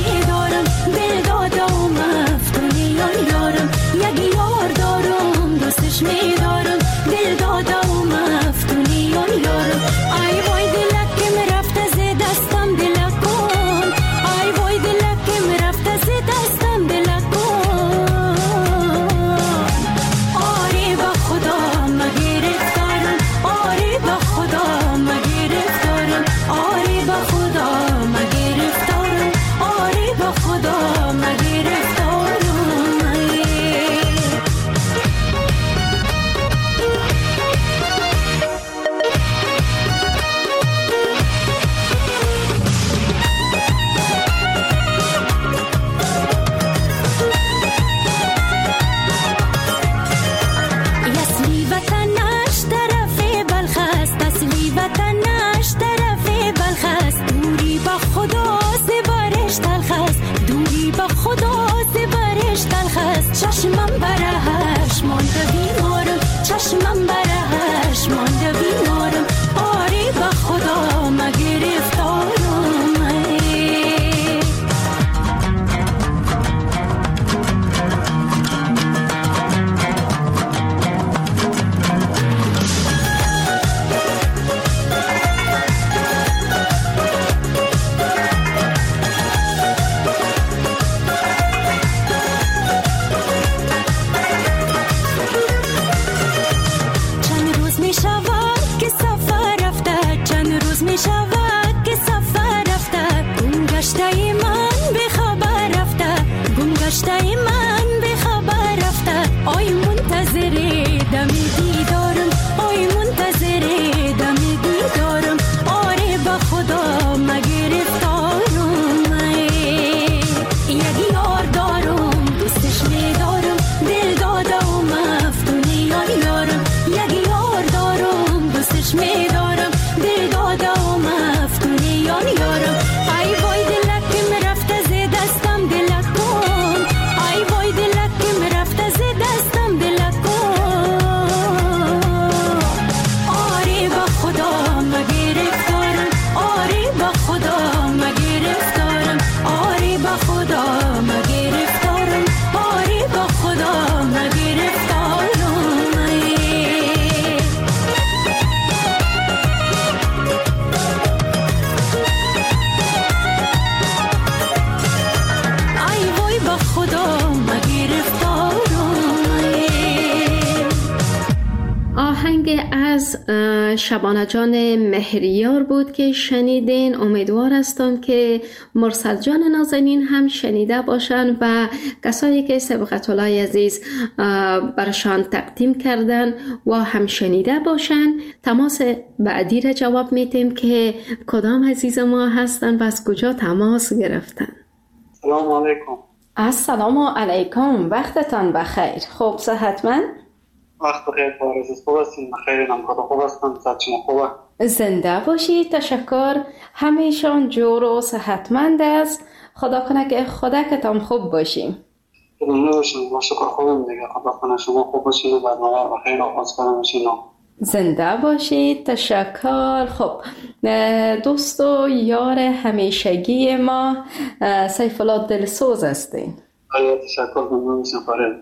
دوستش وطنش طرف بلخ است. دوری با خدا زبارش تلخ است. دوری با خدا زبارش تلخ است. چشمم برهش مانده بیمارم. چشمم برهش مانده بیمارم. آری با خدا مگرفتارم. شبانه جان مهریار بود که شنیدین. امیدوار هستم که مرسل جان نازنین هم شنیده باشن و کسایی که سبقت الله عزیز برشان تقدیم کردن و هم شنیده باشن. تماس بعدی را جواب میتیم که کدام عزیز ما هستن و از کجا تماس گرفتن. سلام علیکم. السلام علیکم، وقتتان بخیر. خوب صحتمند؟ وقت بخیر بارز خوب هستیم. بخیر نمکات خوب هستم. صحت شما خوبه؟ زنده باشید. تشکر. همیشان جور و صحتمند است. خدا کنه که خدا کتان خوب باشیم. زنده باشیم. ما شکر خوبیم دیگه. خدا کنه شما خوب باشین و برنامه بخیر آغاز کنم باشین. زنده باشید. تشکر. خب دوست و یار همیشگی ما سیف الله دلسوز هستین. آیا تشکر کنم سفاره.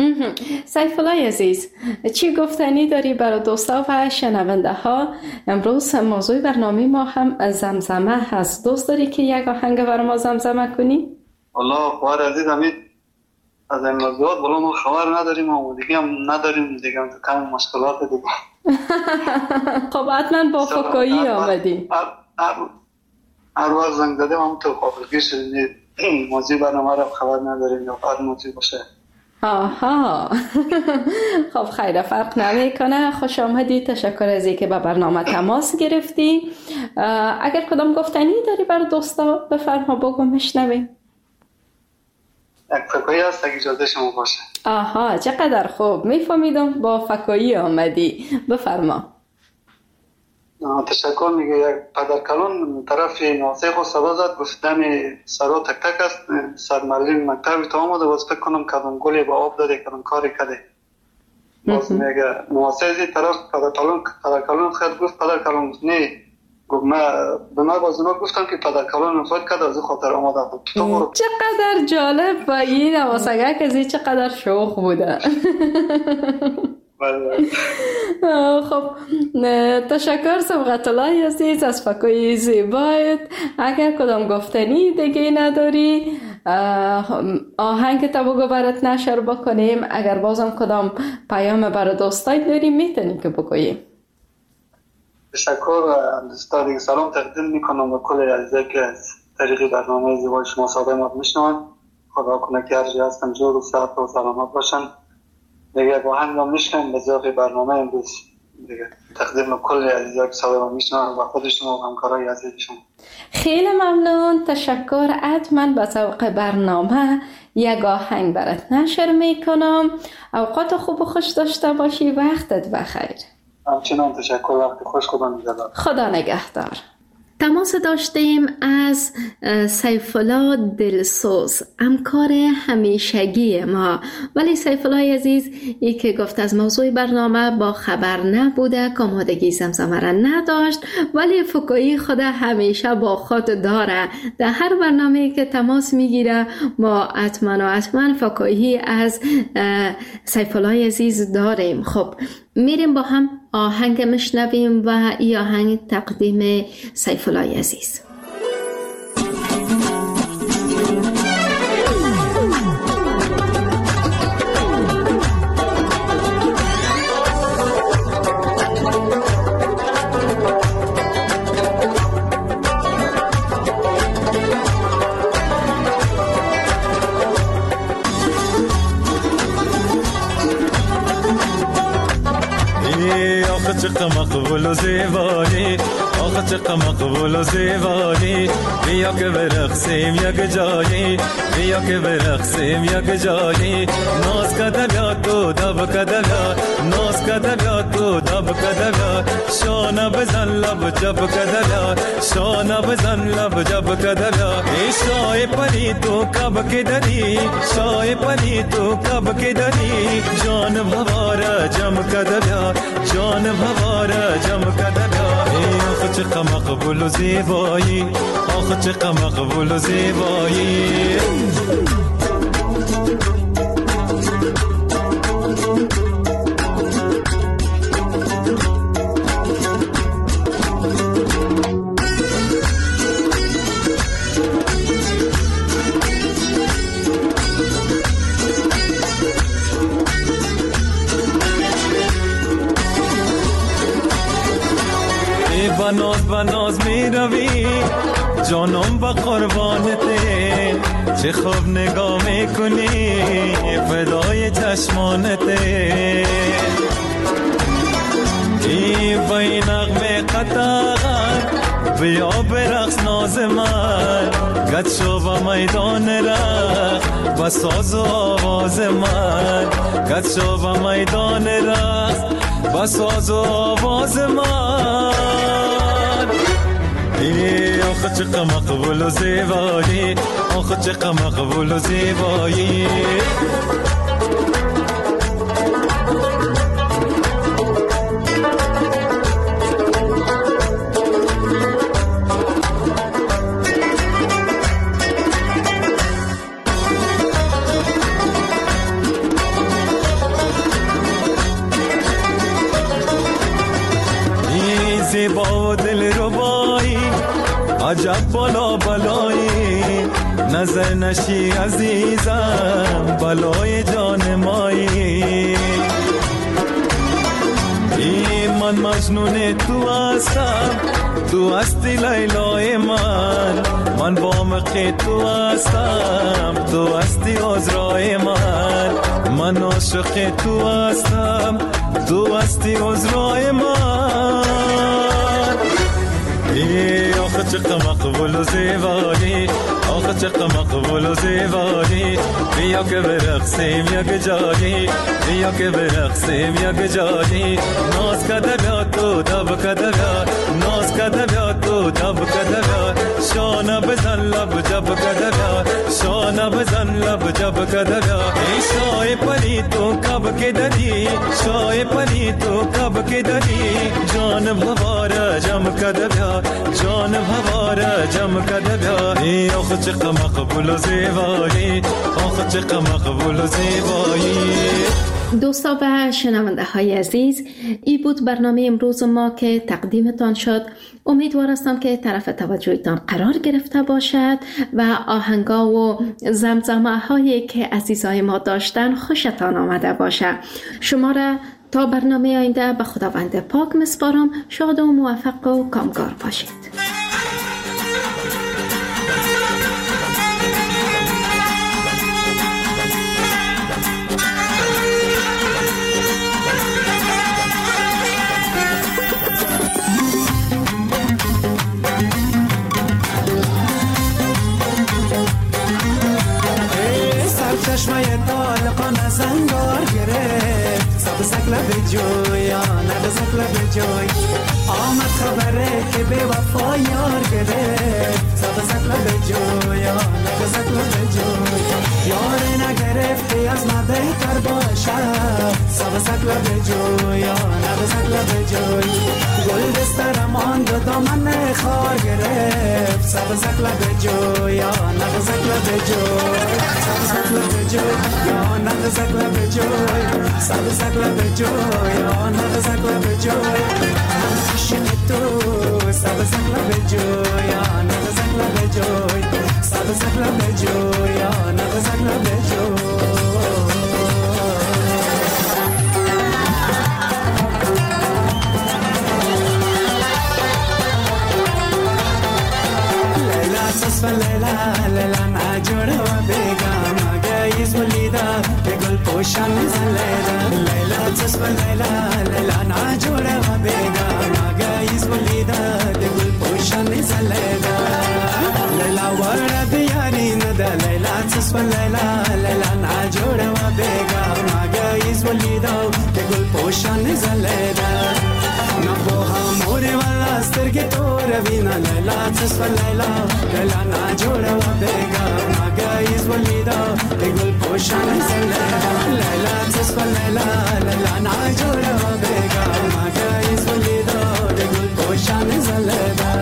سیف الله عزیز، چی گفتنی داری برای دوستا و شنونده ها؟ امروز موضوع برنامه ما هم زمزمه هست. دوست داری که یک آهنگ برای ما زمزمه کنی؟ والله خوار عزیز امید از این موضوعات ولی ما خبر نداریم و دیگه هم نداریم دیگه هم کم مشکلات دیگه. خب حتما با فکایی آمدی. هر وقت زنگ دادیم هم تو خواهرگی شدیم موضوع برنامه را خبر نداریم یا هر موضوع باشه. آها. خب خیلی فرق نمی کنه. خوش آمدی. تشکر از اینکه به برنامه تماس گرفتی. اگر کدام گفتنی داری برای دوستا بفرما بگو میشنویم. یک فکایی هست اگه اجازه شما باشه. آها چقدر خوب. میفهمیدم با فکایی آمدی. بفرما. تشکر. میگه یک پدرکلان طرف ناسه خود صدا زد گفت دم سرا تک تک است. سرمرلین مکتبی تا آمده باز فکر کنم کدام گلی با آب داده کدام کاری کده. باز میگه ناسه ازی طرف پدرکلان پدرکلان خود گفت پدرکلان گفت نه گفت ما به ما باز اونا گفتم که پدرکلان فوت کرد از این خاطر آمده بود. چقدر جالب و این نواسگه کزی چقدر شوخ بوده. خب تشکر سبقت الله عزیز از فکای زیبایت. اگر کدام گفتنی دیگه نداری آهنگ تا بگو برات نشر بکنیم. اگر بازم کدام پیام برای دوستای داری میتونی که بگوییم. تشکر. دوستا دیگه سلام تقدیم میکنم به کل عزیزایی که از طریق برنامه زیبای شما صدای ما میشنون. خدا کنه که هر جا هستن جور و صحت و سلامت باشن. دیگه با هم میشکنم به ذوق برنامه امروز دیگه تقدیم کل عزیزایی که صدای ما میشنون و خود شما و همکارای عزیز شما. خیلی ممنون. تشکر. حتما به ذوق برنامه یک آهنگ برات نشر میکنم. اوقات خوب و خوش داشته باشی. وقتت بخیر. همچنان تشکر، وقت خوش، خدا نگهدار. خدا نگهدار. تماس داشتیم از سیف‌الله دلسوز، همکار همیشگی ما. ولی سیف‌الله عزیز ای که گفت از موضوع برنامه با خبر نبوده، که آمادگی زمزمه را نداشت، ولی فکایی خود همیشه با خود داره. در هر برنامه که تماس میگیره ما حتما و حتما فکایی از سیف‌الله عزیز داریم. خب میریم با هم آهنگ مشنویم و ای آهنگ تقدیم سیف‌الله عزیز. چقدر مقبول و زیبایی، آخه چقدر مقبول و زیبایی، بیا که برقصیم یک جایی، بیا که برقصیم یک جایی، ناز کده بیا تو دب کده بیا، ناز کده بیا تو دب کده بیا، شانه بزن لب جب کده بیا، شانه بزن لب جب کده بیا، ای شای پری تو کب که دری، شای پری تو کب که دری، جان بواره جم کده بیا، جان بواره جم کده بیا، ای آخه چقدر مقبول و زیبایی، آخه چقدر مقبول و زیبایی. بناز بناز می روی جانم با قربانته، چه خوب نگاه می کنی فدای چشمانته، ای بای نغمه قطعات بیا برقص ناز من، گد شو با میدان رقص بساز و آواز من، گد شو با میدان رقص بساز و آواز من، ای آخه چقدر مقبول و زیبایی، آخه چقدر مقبول و زیبایی. ای زیبا و دل ربایی، عجب بالا بالایی، نظر نشی عزیزم بلای جان مایی، ای من مجنون تو هستم، تو هستی لیلای من، من با مخی تو هستم، تو هستی عذرای من، من عاشق تو هستم، تو هستی عذرای من، ای آخه چقدر مقبول و زیبایی، آخه چقدر مقبول و زیبایی، بیا که برقصیم یک جایی، بیا که برقصیم یک جایی، ناز کده بیا تو دب کده بیا، ناز کده بیا تو دب کده بیا، شانه بزن لب جب کده بیا، شانه بزن لب جب کده بیا، ای شای پری تو کب که دری، شای پری تو کب که دری، جان بواره جم کده بیا، جان بواره جم کده بیا، ای آخه چقدر مقبول و زیبایی، آخه چقدر مقبول و زیبایی. دوستا و شنونده های عزیز، ای بود برنامه امروز ما که تقدیمتان شد. امیدوار هستم که طرف توجهتان قرار گرفته باشد و آهنگا و زمزمه هایی که عزیزای ما داشتن خوشتان آمده باشه. شما را تا برنامه آینده به خداوند پاک مسپارم. شاد و موفق و کامگار باشید. چشمای طالقان از انگار گرفت، سبزک لب جویا نبزک لب لب جای آمد خبره که به وفا یار گرفت سبزک لب جای نگزک لب جای یار نگرفتی از ما بهتر باشد سبزک لب جای نگزک لب جای گل دستر ماند و دامن خار گرفت سبزک لب جای نگزک لب جای سبزک لب جای یا نگزک لب جای سبزک لب جای یا نگزک لب جای عاشق تو سبزک لب جای یا نگزک لب جای سبزک لب جای یا نگزک لب جای لیلا لیلا نجوره و بگم مگیز ولیده به گل پوشان زلیده لیلا تصف لیلا لیلا نجوره و بگم مگیز ولیده به گل پوشان زلیده لیلا ورده بیاری نده لیلا تصف لیلا لیلا نجوره و بگم مگیز ولیده به گل پوشان زلیده نبوها موری والا استرگی تو روینا لیلا تصف لیلا لیلا نجوره و بگا مگیز ولیدا بگل پوشان زلیدا لیلا تصف لیلا لیلا نجوره و بگا مگیز ولیدا بگل پوشان زلیدا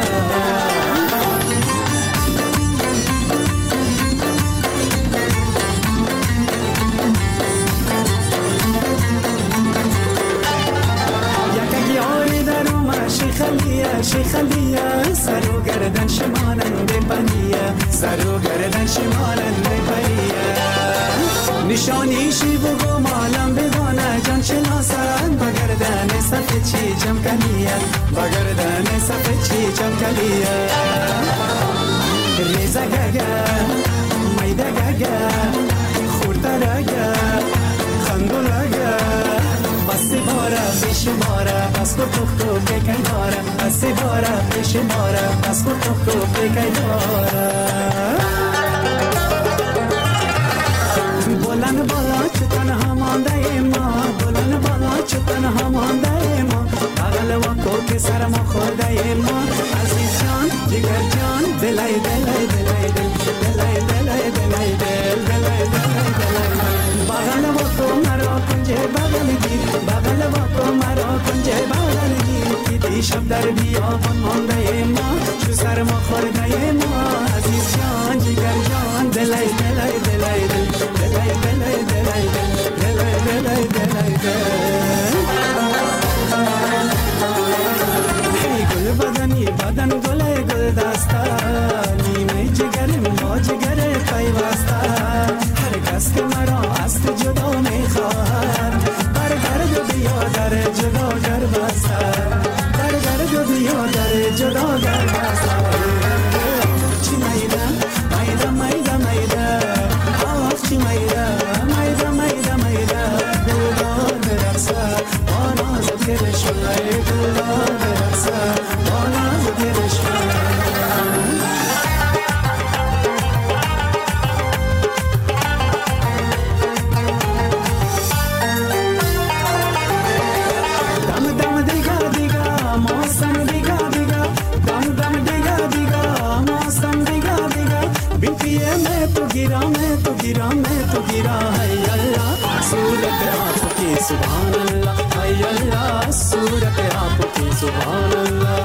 شیخلیه شیخلیه سرو گردن شمالنده پنیه سرو گردن شمالنده پنیه نشانیشی بگو مالم بدانه جان شناسن بگردن سفید چی جم کلیه بگردن سفید چی جم کلیه ریزه گگه میده گگه خورده رگه خندولگه بسی باره پیش باره بس کو تو تو بکی داره بسی باره پیش باره بس کو تو تو بکی داره بلند بالا چه تنها مانده ما بلند بالا چه تنها مانده ما بغل و کوک سر ما خورده ما عزیز جان جگر جان دلای دلای دلای دل دلای دلای دلای دل دلای دلای دلای بغل و تو مرا کنجه بغل گیر بغل و تو مرا کنجه بغل گیر که دیشب در بیابان مانده ما چو سر ما خورده ما عزیز جان جگر جان دلای دلای دلای دل دلای دلای دلای دل دلای دلای دلای دل ای گل بدنی بدن گل گل دستا نیمه جگرم با جگر پیوسته هر کس که مرا از تو جدا میخواهد برگرد بیا در جدا گر بسته برگرد بیا در جدا گر بسته چی میده میده میده میده آف چی میده میده میده میده دلدار برقصه با ناز و گرشمه دلدار برقصه با ناز و گرشمه गिरा मैं तो गिरा मैं तो गिरा है अल्लाह सूरत आपकी सुभान अल्लाह है अल्लाह सूरत आपकी सुभान अल्लाह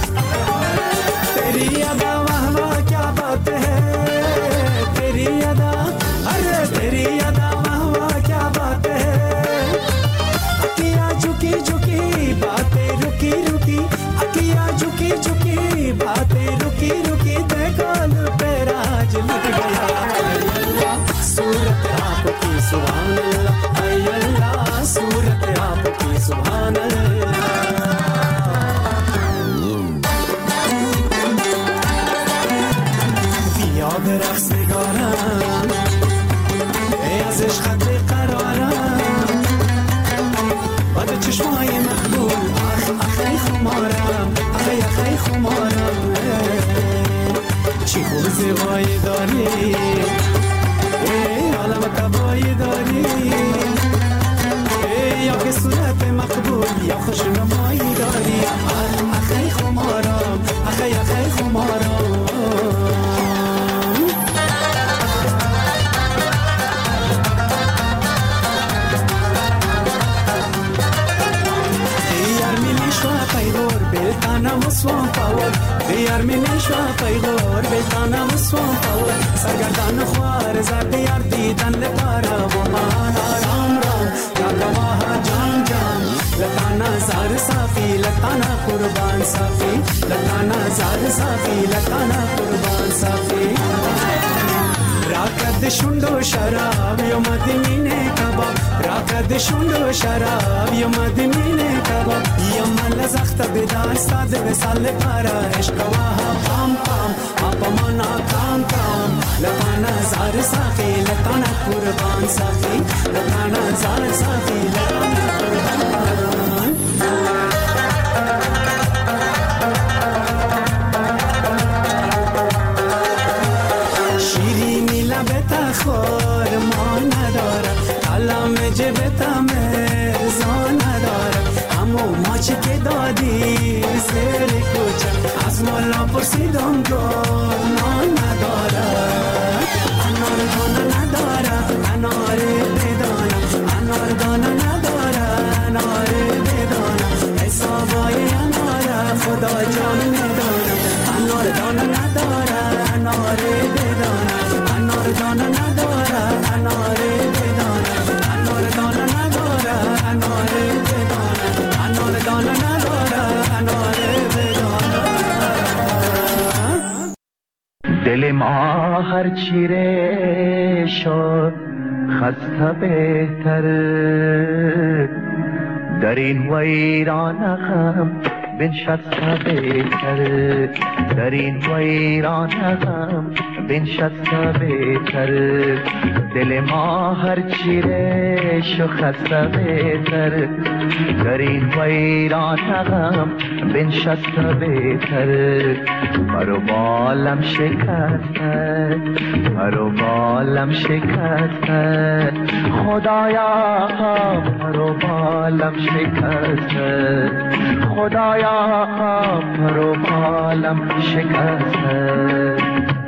तेरी अदा वाह वाह क्या बात है तेरी अदा अरे तेरी अदा वाह वाह क्या बात है अकिया झुकी झुकी बातें रुकी रुकी अकिया झुकी झुकी बातें रुकी रुकी देखो पे राज लग गया सूरत आपकी सुभान अल्लाह अल्लाह सूरत आपकी सुभान अल्लाह بیا به رقص نگارم ای از عشقت قرارم بعد چشمای مقبول اخ اخی خمارم اخی اخی خمارم چی خوب زیبایی داری ای عالم تبایی داری ای یا که صورت مقبول یا خوش نما دیار می نشوا پیغور بتانم سوم پاور سرگردان خوار زد دیار دیدن لپارا و من رام رام یا گواه جان جان لطانا زار صافی لطانا قربان صافی لطانا زار صافی لطانا قربان صافی راکد شندو شراب یو مدینه کباب راکد شندو شراب یو مدینه کباب یم لزخت بدان استاد وسال پارا عشق واه پام پام اپ منا کام کام لطانا زار صافی لطانا قربان صافی لطانا زار صافی لطانا قربان شیرینی لبت خور ما نداره کلام جبت مرزا نداره همو ماچی که دادی زیر کوچه از مولا پرسیدم گنا نداره انار دانه نداره انار بدانه انار دانه نداره انار بدانه حسابای اناره خدا جان نداره انار دانه نداره انار بدانه انار دانه نداره انار بدانه انار دانه نداره انار بدانه انار دانه نداره انار بدانه دل ما هر چیره شد خسته بهتر در این ویران غم بنشسته بهتر در این ویران غم بنشسته بهتر دل ما هر چیره شو خسته بهتر در این ویران غم بنشسته بهتر مرو بالم شکسته مرو بالم شکسته خدایا مرو بالم شکسته خدایا مرو بالم شکسته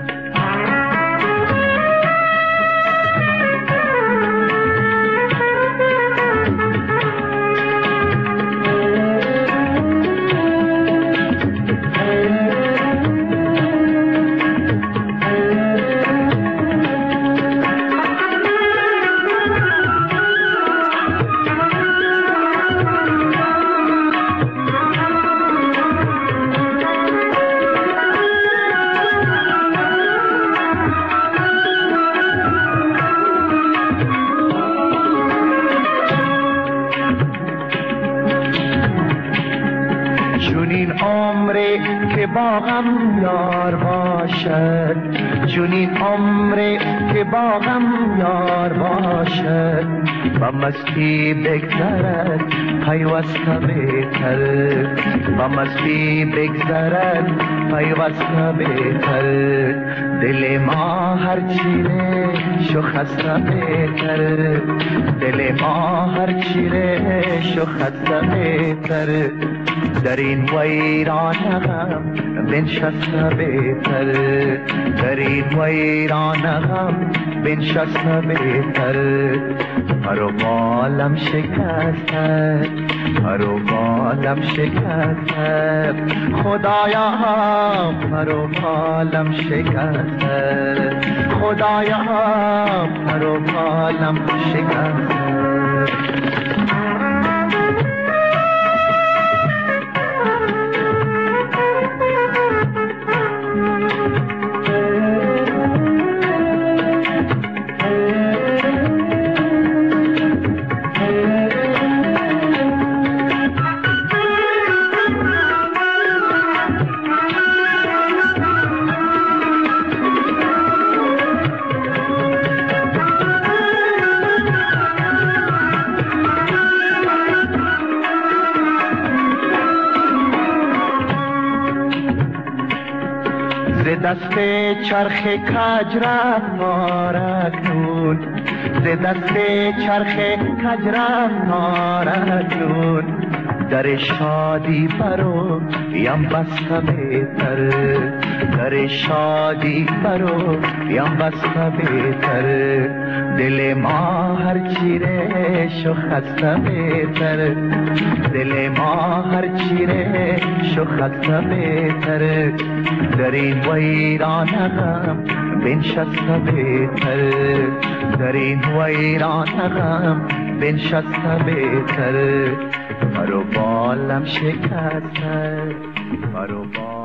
باغم یار باشد چنین عمری که باغم یار باشد با مستی بگذرد پیوسته بهتر با مستی بگذرد پیوسته بهتر دل ما هر چیره شو خسته بهتر دل ما هر چیره شو خسته بهتر در این ویران غم بنشسته بهتر در این ویران غم بنشسته بهتر مرو بالم شکسته مرو بالم شکسته خدایا مرو بالم شکسته خدایا مرو بالم شکسته دست چرخ کجرم نارکنون ز دست چرخ کجرم نارکنون در شادی برو یم بسته بهتر در شادی برو یم بسته بهتر، دل ما هر چیره شو خسته بهتر، دل ما هر چیره شو خسته بهتر، در این ویران غم بنشسته بهتر، در این ویران غم بنشسته بهتر، مرو بالم شکسته مرو بالم